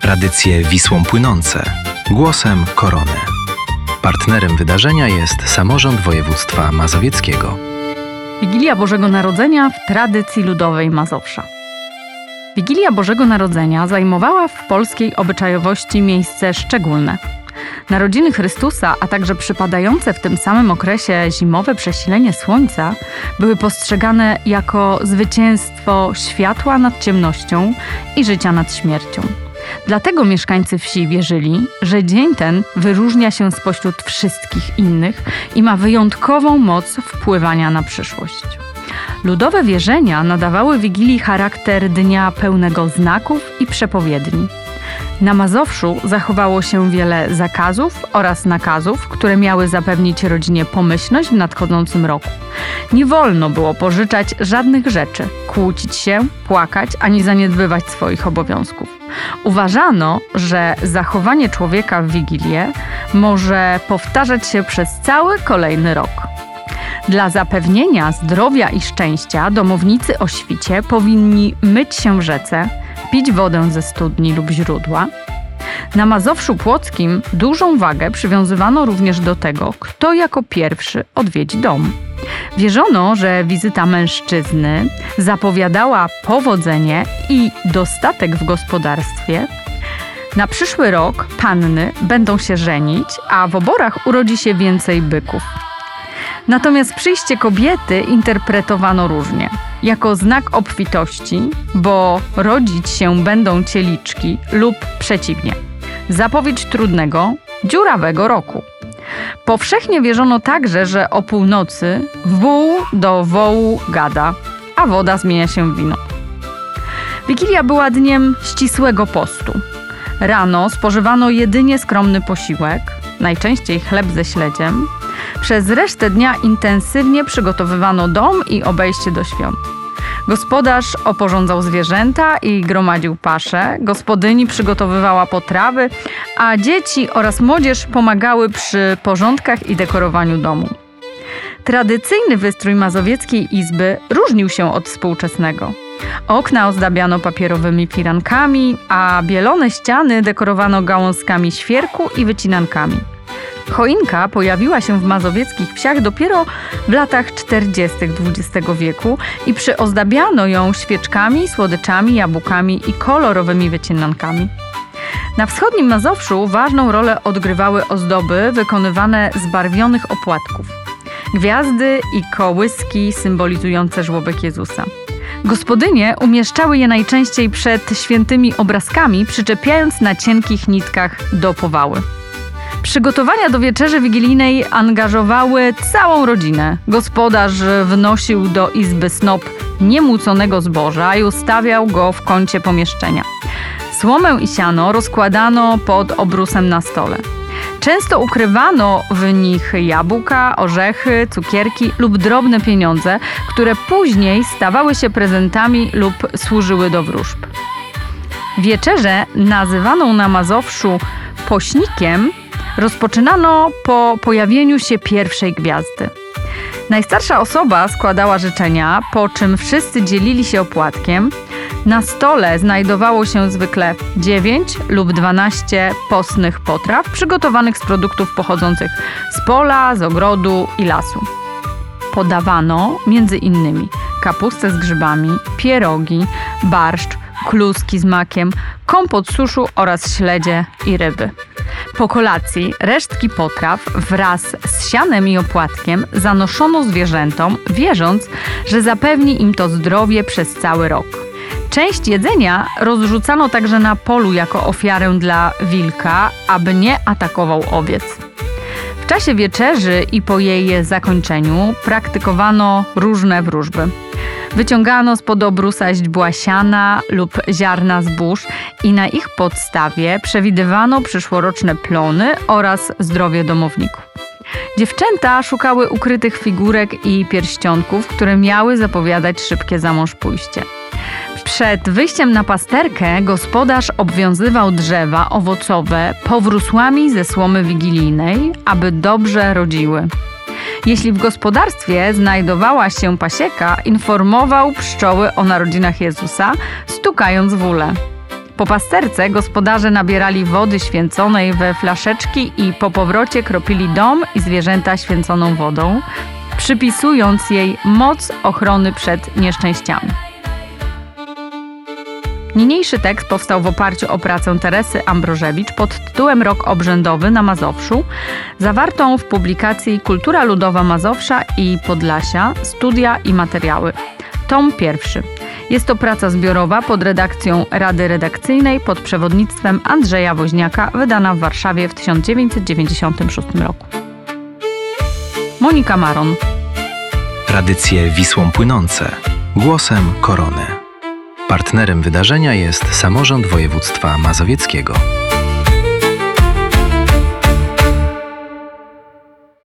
Tradycje Wisłą płynące. Głosem Korony. Partnerem wydarzenia jest Samorząd Województwa Mazowieckiego. Wigilia Bożego Narodzenia w tradycji ludowej Mazowsza. Wigilia Bożego Narodzenia zajmowała w polskiej obyczajowości miejsce szczególne. Narodziny Chrystusa, a także przypadające w tym samym okresie zimowe przesilenie słońca były postrzegane jako zwycięstwo światła nad ciemnością i życia nad śmiercią. Dlatego mieszkańcy wsi wierzyli, że dzień ten wyróżnia się spośród wszystkich innych i ma wyjątkową moc wpływania na przyszłość. Ludowe wierzenia nadawały Wigilii charakter dnia pełnego znaków i przepowiedni. Na Mazowszu zachowało się wiele zakazów oraz nakazów, które miały zapewnić rodzinie pomyślność w nadchodzącym roku. Nie wolno było pożyczać żadnych rzeczy, kłócić się, płakać ani zaniedbywać swoich obowiązków. Uważano, że zachowanie człowieka w Wigilię może powtarzać się przez cały kolejny rok. Dla zapewnienia zdrowia i szczęścia domownicy o świcie powinni myć się w rzece, pić wodę ze studni lub źródła. Na Mazowszu Płockim dużą wagę przywiązywano również do tego, kto jako pierwszy odwiedzi dom. Wierzono, że wizyta mężczyzny zapowiadała powodzenie i dostatek w gospodarstwie. Na przyszły rok panny będą się żenić, a w oborach urodzi się więcej byków. Natomiast przyjście kobiety interpretowano różnie. Jako znak obfitości, bo rodzić się będą cieliczki, lub przeciwnie. Zapowiedź trudnego, dziurawego roku. Powszechnie wierzono także, że o północy wół do wołu gada, a woda zmienia się w wino. Wigilia była dniem ścisłego postu. Rano spożywano jedynie skromny posiłek, najczęściej chleb ze śledziem. Przez resztę dnia intensywnie przygotowywano dom i obejście do świąt. Gospodarz oporządzał zwierzęta i gromadził pasze, gospodyni przygotowywała potrawy, a dzieci oraz młodzież pomagały przy porządkach i dekorowaniu domu. Tradycyjny wystrój mazowieckiej izby różnił się od współczesnego. Okna ozdabiano papierowymi firankami, a bielone ściany dekorowano gałązkami świerku i wycinankami. Choinka pojawiła się w mazowieckich wsiach dopiero w latach 40. XX wieku i przyozdabiano ją świeczkami, słodyczami, jabłkami i kolorowymi wycinankami. Na wschodnim Mazowszu ważną rolę odgrywały ozdoby wykonywane z barwionych opłatków. Gwiazdy i kołyski symbolizujące żłobek Jezusa. Gospodynie umieszczały je najczęściej przed świętymi obrazkami, przyczepiając na cienkich nitkach do powały. Przygotowania do wieczerzy wigilijnej angażowały całą rodzinę. Gospodarz wnosił do izby snop niemłóconego zboża i ustawiał go w kącie pomieszczenia. Słomę i siano rozkładano pod obrusem na stole. Często ukrywano w nich jabłka, orzechy, cukierki lub drobne pieniądze, które później stawały się prezentami lub służyły do wróżb. Wieczerzę, nazywaną na Mazowszu pośnikiem, rozpoczynano po pojawieniu się pierwszej gwiazdy. Najstarsza osoba składała życzenia, po czym wszyscy dzielili się opłatkiem. Na stole znajdowało się zwykle 9 lub 12 postnych potraw przygotowanych z produktów pochodzących z pola, z ogrodu i lasu. Podawano m.in. kapustę z grzybami, pierogi, barszcz, kluski z makiem, kompot suszu oraz śledzie i ryby. Po kolacji resztki potraw wraz z sianem i opłatkiem zanoszono zwierzętom, wierząc, że zapewni im to zdrowie przez cały rok. Część jedzenia rozrzucano także na polu jako ofiarę dla wilka, aby nie atakował owiec. W czasie wieczerzy i po jej zakończeniu praktykowano różne wróżby. Wyciągano spod obrusa źdźbła siana lub ziarna zbóż i na ich podstawie przewidywano przyszłoroczne plony oraz zdrowie domowników. Dziewczęta szukały ukrytych figurek i pierścionków, które miały zapowiadać szybkie zamąż pójście. Przed wyjściem na pasterkę gospodarz obwiązywał drzewa owocowe powrósłami ze słomy wigilijnej, aby dobrze rodziły. Jeśli w gospodarstwie znajdowała się pasieka, informował pszczoły o narodzinach Jezusa, stukając w ulę. Po pasterce gospodarze nabierali wody święconej we flaszeczki i po powrocie kropili dom i zwierzęta święconą wodą, przypisując jej moc ochrony przed nieszczęściami. Niniejszy tekst powstał w oparciu o pracę Teresy Ambrożewicz pod tytułem Rok obrzędowy na Mazowszu, zawartą w publikacji Kultura Ludowa Mazowsza i Podlasia, studia i materiały. Tom 1. Jest to praca zbiorowa pod redakcją Rady Redakcyjnej pod przewodnictwem Andrzeja Woźniaka, wydana w Warszawie w 1996 roku. Monika Maron. Tradycje Wisłą płynące. Głosem Korony. Partnerem wydarzenia jest Samorząd Województwa Mazowieckiego.